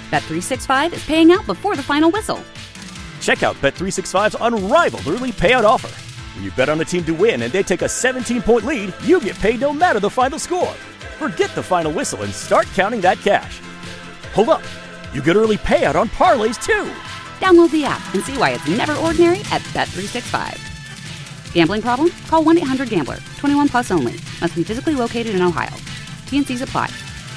Bet365 is paying out before the final whistle. Check out Bet365's unrivaled early payout offer. When you bet on a team to win and they take a 17-point lead, you get paid no matter the final score. Forget the final whistle and start counting that cash. Hold up. You get early payout on parlays, too. Download the app and see why it's never ordinary at Bet365. Gambling problem? Call 1-800-GAMBLER. 21 plus only. Must be physically located in Ohio. T&Cs apply.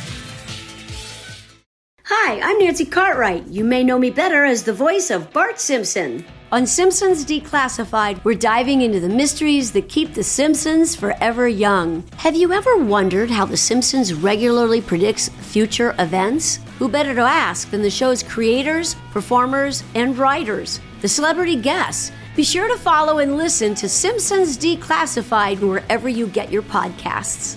Hi, I'm Nancy Cartwright. You may know me better as the voice of Bart Simpson. On Simpsons Declassified, we're diving into the mysteries that keep the Simpsons forever young. Have you ever wondered how The Simpsons regularly predicts future events? Who better to ask than the show's creators, performers, and writers, the celebrity guests? Be sure to follow and listen to Simpsons Declassified wherever you get your podcasts.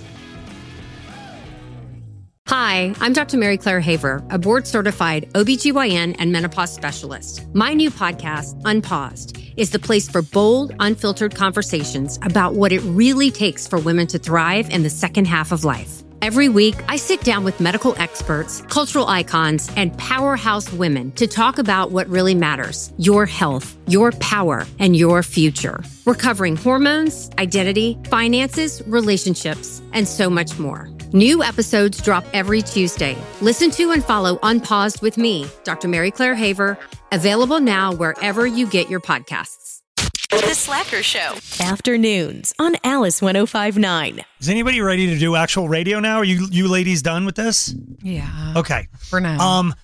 Hi, I'm Dr. Mary Claire Haver, a board-certified OBGYN and menopause specialist. My new podcast, Unpaused, is the place for bold, unfiltered conversations about what it really takes for women to thrive in the second half of life. Every week, I sit down with medical experts, cultural icons, and powerhouse women to talk about what really matters: your health, your power, and your future. We're covering hormones, identity, finances, relationships, and so much more. New episodes drop every Tuesday. Listen to and follow Unpaused with me, Dr. Mary Claire Haver, available now wherever you get your podcasts. The Slacker Show. Afternoons on Alice 105.9. Is anybody ready to do actual radio now? Are you ladies done with this? Yeah. Okay. For now.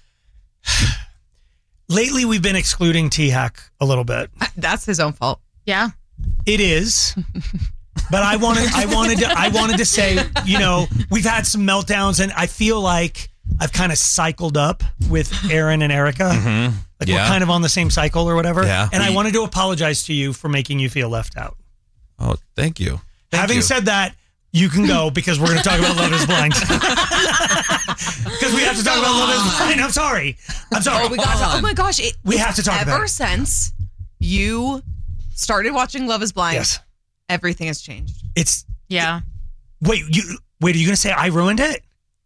Lately we've been excluding T-Hack a little bit. That's his own fault. Yeah. It is. But I wanted to say, we've had some meltdowns, and I feel like I've kind of cycled up with Aaron and Erica. Mm-hmm. We're kind of on the same cycle or whatever. Yeah. And I wanted to apologize to you for making you feel left out. Oh, thank you. Having said that, you can go because we're going to talk about Love is Blind. Because we have to talk about Love is Blind. I'm sorry. Oh my gosh. We have to talk about it. Ever since you started watching Love is Blind, yes, everything has changed. Yeah. Wait, are you going to say I ruined it?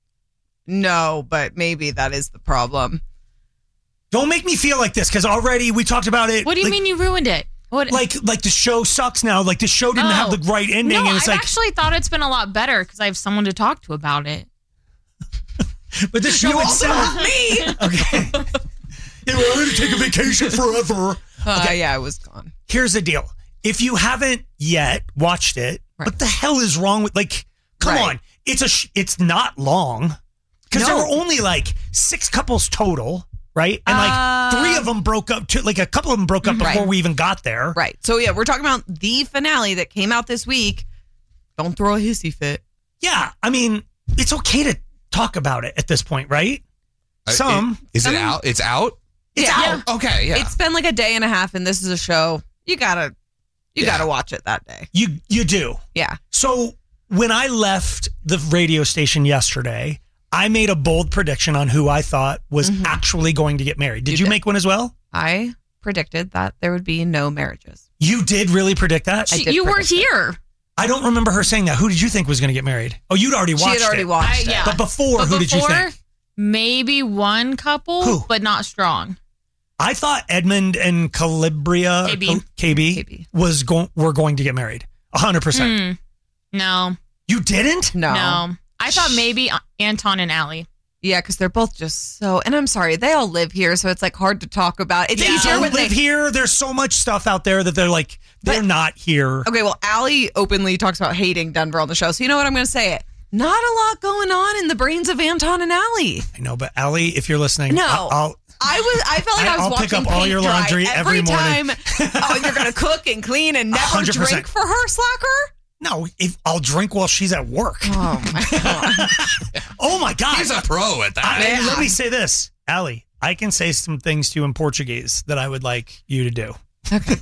No, but maybe that is the problem. Don't make me feel like this, because already we talked about it. What do you mean you ruined it? What? Like the show sucks now. Like the show didn't have the right ending. No, and it's I've actually thought it's been a lot better because I have someone to talk to about it. But the show itself. Me. Okay. We're going to take a vacation forever. Okay. Yeah, I was gone. Here's the deal. If you haven't yet watched it, what the hell is wrong with, come on. It's not long. Because there were only 6 couples total, right? And 3 of them broke up, a couple of them broke up before we even got there. Right. So yeah, we're talking about the finale that came out this week. Don't throw a hissy fit. Yeah. I mean, it's okay to talk about it at this point, right? Is it out? It's out? It's out. Okay, yeah. It's been a day and a half, and this is a show. You gotta watch it that day. You do. Yeah. So when I left the radio station yesterday, I made a bold prediction on who I thought was actually going to get married. Did you make one as well? I predicted that there would be no marriages. You did really predict that? You were here. I don't remember her saying that. Who did you think was going to get married? Oh, you'd already watched it. She had already watched it. Yeah. But before, who did you think? Maybe one couple, but not strong. I thought Edmund and Calibria, KB, were going to get married. 100%. No. You didn't? No. I thought maybe Anton and Allie. Yeah, because they're both just so, and I'm sorry, they all live here, so it's hard to talk about. It's easier when they live here. There's so much stuff out there that they're not here. Okay, well, Allie openly talks about hating Denver on the show, so you know what, I'm going to say it. Not a lot going on in the brains of Anton and Allie. I know, but Allie, if you're listening, I felt like I was watching pick up all your laundry every morning. And you're going to cook and clean and never 100%. drink for her, slacker? No, I'll drink while she's at work. Oh, my God. Oh, my God. He's a pro at that. Let me say this. Allie, I can say some things to you in Portuguese that I would like you to do. Okay.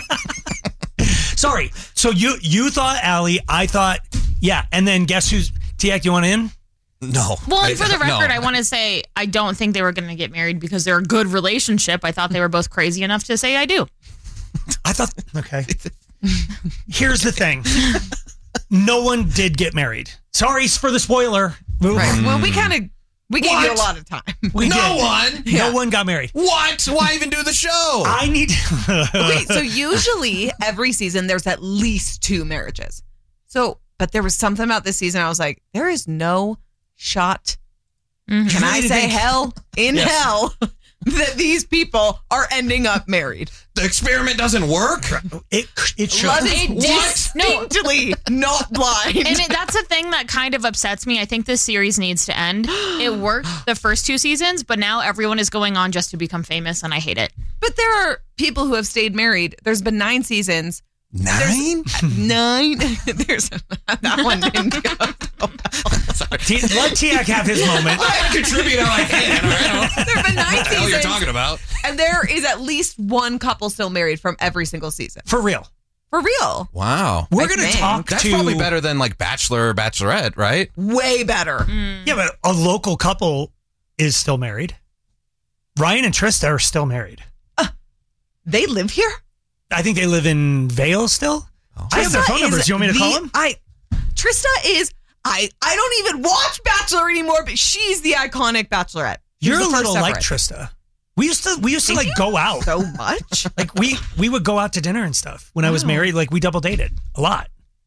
Sorry. So you thought Allie, I thought, yeah. And then guess who's, Tiak, you want in? No. Well, and for the record, I want to say I don't think they were going to get married because they're a good relationship. I thought they were both crazy enough to say I do. I thought, okay. Here's the thing. No one did get married. Sorry for the spoiler. Right. Well, we kind of We gave you a lot of time. No one got married. What? Why even do the show? I need. Okay, so usually every season there's at least 2 marriages. But there was something about this season. I was like, there is no shot. Can I say hell in hell that these people are ending up married? The experiment doesn't work. It should. Distinctly not blind. And that's a thing that kind of upsets me. I think this series needs to end. It worked the first 2 seasons, but now everyone is going on just to become famous, and I hate it. But there are people who have stayed married. There's been 9 seasons. 9? 9. That one didn't go so well. Let Tiak have his moment. I contribute how I can. Right? There have been 9 seasons. What the hell you're talking about? And there is at least one couple still married from every single season. For real. For real. Wow. We're going to talk That's probably better than like Bachelor or Bachelorette, right? Way better. Yeah, but a local couple is still married. Ryan and Trista are still married. They live here? I think they live in Vail still. I have their phone numbers. You want me to call them? Trista is, I don't even watch Bachelor anymore, but she's the iconic Bachelorette. You're a little like Trista. We used to like go out so much. Like we would go out to dinner and stuff when I was married. Like we double dated a lot.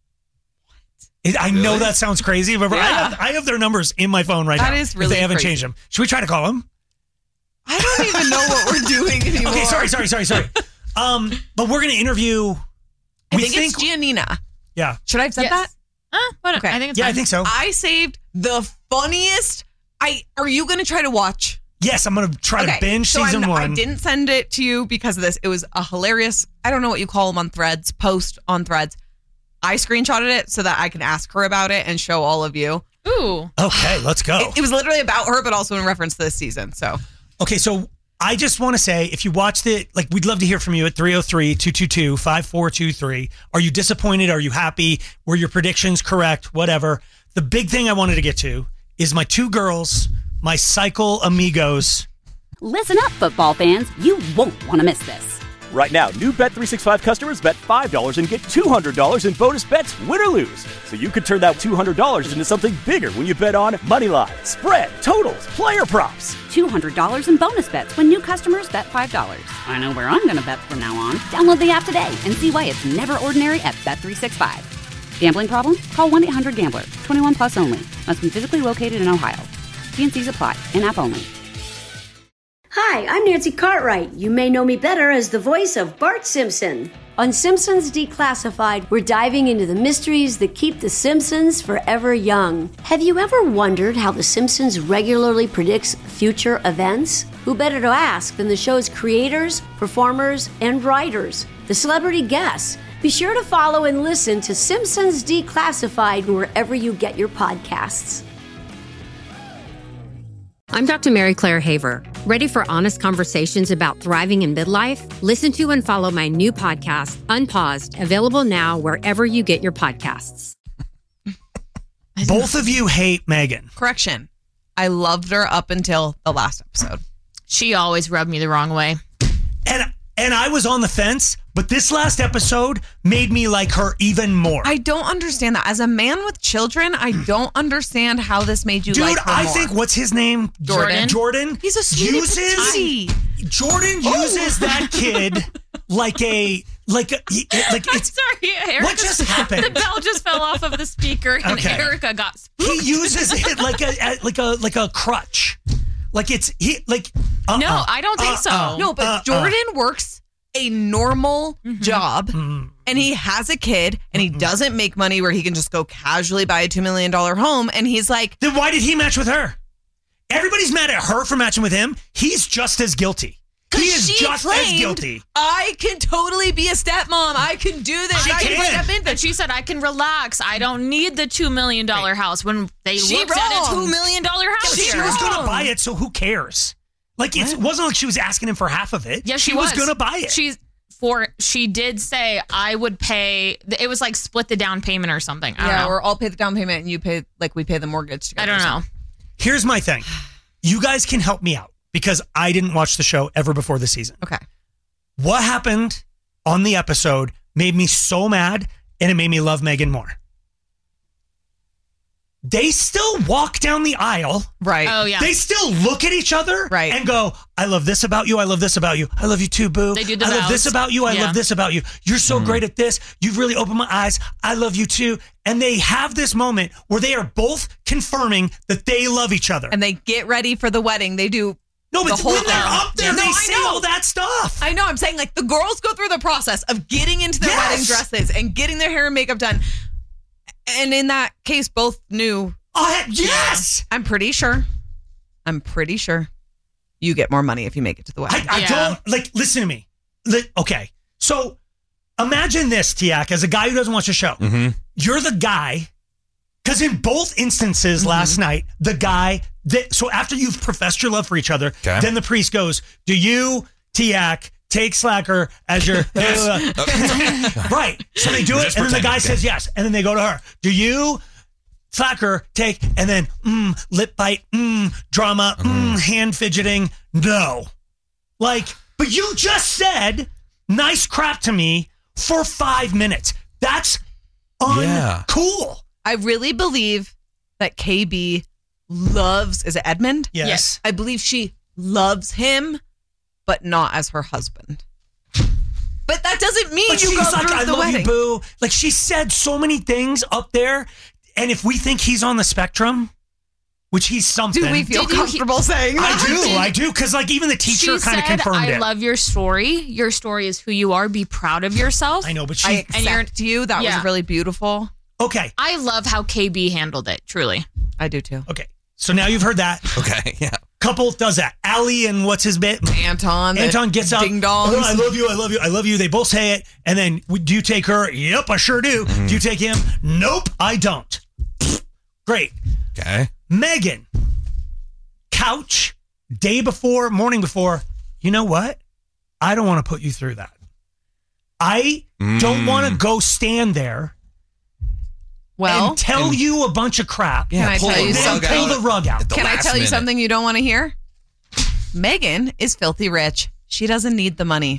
I know that sounds crazy, but I have their numbers in my phone right now. That is really if they haven't crazy. changed them. Should we try to call them? I don't even know what we're doing anymore. Okay, sorry. But we're going to interview. I think it's Giannina. Yeah. Should I have said that? Okay. I think it's Yeah, fine. I think so. I saved the funniest. Are you going to try to watch? Yes, I'm going to try to binge season 1. I didn't send it to you because of this. It was a hilarious, I don't know what you call them on Threads, post on Threads. I screenshotted it so that I can ask her about it and show all of you. Ooh. Okay, let's go. It was literally about her, but also in reference to this season. So. Okay, so I just want to say, if you watched it, like we'd love to hear from you at 303-222-5423. Are you disappointed? Are you happy? Were your predictions correct? Whatever. The big thing I wanted to get to is my 2 girls, my cycle amigos. Listen up, football fans. You won't want to miss this. Right now, new Bet365 customers bet $5 and get $200 in bonus bets, win or lose. So you could turn that $200 into something bigger when you bet on money line, spread, totals, player props. $200 in bonus bets when new customers bet $5. I know where I'm going to bet from now on. Download the app today and see why it's never ordinary at Bet365. Gambling problem? Call 1-800-GAMBLER. 21 plus only. Must be physically located in Ohio. T&Cs apply. In-app only. Hi, I'm Nancy Cartwright. You may know me better as the voice of Bart Simpson. On Simpsons Declassified, we're diving into the mysteries that keep the Simpsons forever young. Have you ever wondered how The Simpsons regularly predicts future events? Who better to ask than the show's creators, performers, and writers, the celebrity guests? Be sure to follow and listen to Simpsons Declassified wherever you get your podcasts. I'm Dr. Mary Claire Haver. Ready for honest conversations about thriving in midlife? Listen to and follow my new podcast, Unpaused, available now wherever you get your podcasts. Both of you hate Megan. Correction. I loved her up until the last episode. She always rubbed me the wrong way. And I was on the fence, but this last episode made me like her even more. I don't understand that. As a man with children, I don't understand how this made you like her more. I think, what's his name? Jordan. He's a sweetie patootie. Jordan uses that kid like it's. Sorry, Erica, what just happened? The bell just fell off of the speaker, and Okay. Erica got spooked. He uses it like a crutch. Like it's No, I don't think so. No, but Jordan works a normal job, and he has a kid, and he doesn't make money where he can just go casually buy a $2 million home. And he's like, then why did he match with her? Everybody's mad at her for matching with him. He's just as guilty. He is just as guilty. I can totally be a stepmom. I can do this. I can step in. But she said, I can relax. I don't need the $2 million house when they looked at a $2 million house. She was going to buy it, so who cares? Like, it wasn't like she was asking him for half of it. Yeah, she was going to buy it. She did say, I would pay, it was like split the down payment or something. I don't know. Or I'll pay the down payment and you pay, like we pay the mortgage together. I don't know. Here's my thing. You guys can help me out because I didn't watch the show ever before the season. Okay. What happened on the episode made me so mad and it made me love Megan more. they still walk down the aisle. Right. Oh, yeah. They still look at each other and go, I love this about you. I love this about you. I love you too, boo. They do the I love vows. this about you. I love this about you. You're so great at this. You've really opened my eyes. I love you too. And they have this moment where they are both confirming that they love each other. And they get ready for the wedding. They do No, but the whole when they're thing. up there, No, they I say know. all that stuff. I know. I'm saying like the girls go through the process of getting into their wedding dresses and getting their hair and makeup done. And in that case, both knew. Yes. I'm pretty sure you get more money if you make it to the wedding. I don't, listen to me. Okay. So imagine this, Tiak, as a guy who doesn't watch the show. You're the guy, because in both instances last night, the guy, so after you've professed your love for each other, then the priest goes, do you, Tiak, take Slacker as your... Right. So they do it, and then the guy says yes. And then they go to her. Do you... Slacker, take, and then lip bite, drama, hand fidgeting. No. But you just said nice crap to me for 5 minutes. That's uncool. I really believe that KB loves, is it Edmund? Yes. I believe she loves him, but not as her husband. But that doesn't mean But you she's go like, through I the love wedding. you, boo. Like, she said so many things up there. And if we think he's on the spectrum, which he's something. Do we feel comfortable saying that? I do. Because, even the teacher kind of confirmed I it. love your story. Your story is who you are. Be proud of yourself. I know, but I accept you. That was really beautiful. Okay. I love how KB handled it, truly. I do too. Okay. So now you've heard that. Okay, yeah. Couple does that. Allie and what's his bit? Anton gets up. Ding dongs. Oh, I love you. I love you. I love you. They both say it. And then, do you take her? Yep, I sure do. Do you take him? Nope, I don't. Great. Okay. Megan. Couch. Day before, morning before. You know what? I don't want to put you through that. I don't want to go stand there and tell you a bunch of crap. Can I tell you something? Pull the rug out. Can I tell you something you don't want to hear? Megan is filthy rich. She doesn't need the money.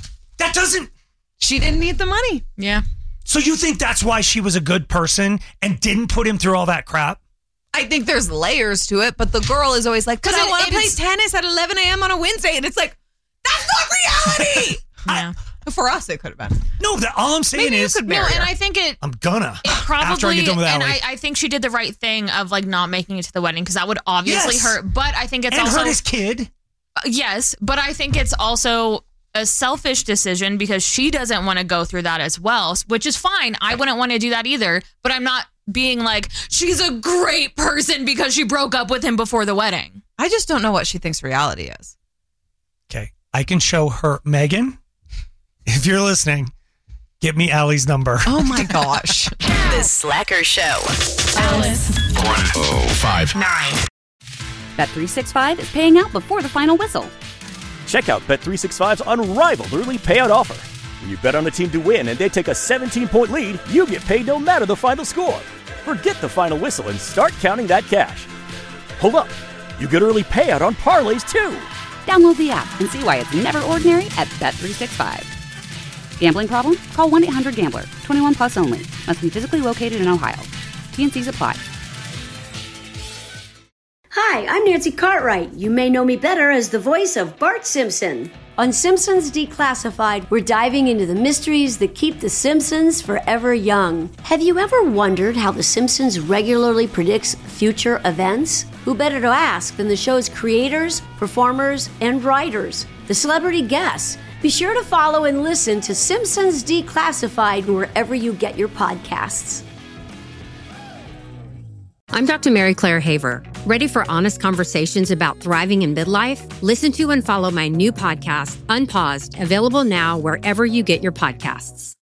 She didn't need the money. Yeah. So you think that's why she was a good person and didn't put him through all that crap? I think there's layers to it, but the girl is always like, because I want to play is- tennis at 11 a.m. on a Wednesday. And it's like, that's not reality. Yeah. For us, it could have been. No, all I'm saying Maybe you is, could No, marry and her. I think it probably, probably, after I get done with and Allie. I think she did the right thing of not making it to the wedding because that would obviously Yes. hurt. But I think it's and also hurt his kid. Yes, but I think it's also a selfish decision because she doesn't want to go through that as well, which is fine. I wouldn't want to do that either, but I'm not being like, she's a great person because she broke up with him before the wedding. I just don't know what she thinks reality is. Okay, I can show her. Megan, if you're listening, give me Allie's number. Oh my gosh. The Slacker Show. Alice. 105.9. Bet365 is paying out before the final whistle. Check out Bet365's unrivaled early payout offer. When you bet on a team to win and they take a 17-point lead, you get paid no matter the final score. Forget the final whistle and start counting that cash. Hold up. You get early payout on parlays too. Download the app and see why it's never ordinary at Bet365. Gambling problem? Call 1-800-GAMBLER. 21 plus only. Must be physically located in Ohio. T&Cs apply. Hi, I'm Nancy Cartwright. You may know me better as the voice of Bart Simpson. On Simpsons Declassified, we're diving into the mysteries that keep the Simpsons forever young. Have you ever wondered how the Simpsons regularly predicts future events? Who better to ask than the show's creators, performers, and writers? The celebrity guests. Be sure to follow and listen to Simpsons Declassified wherever you get your podcasts. I'm Dr. Mary Claire Haver. Ready for honest conversations about thriving in midlife? Listen to and follow my new podcast, Unpaused, available now wherever you get your podcasts.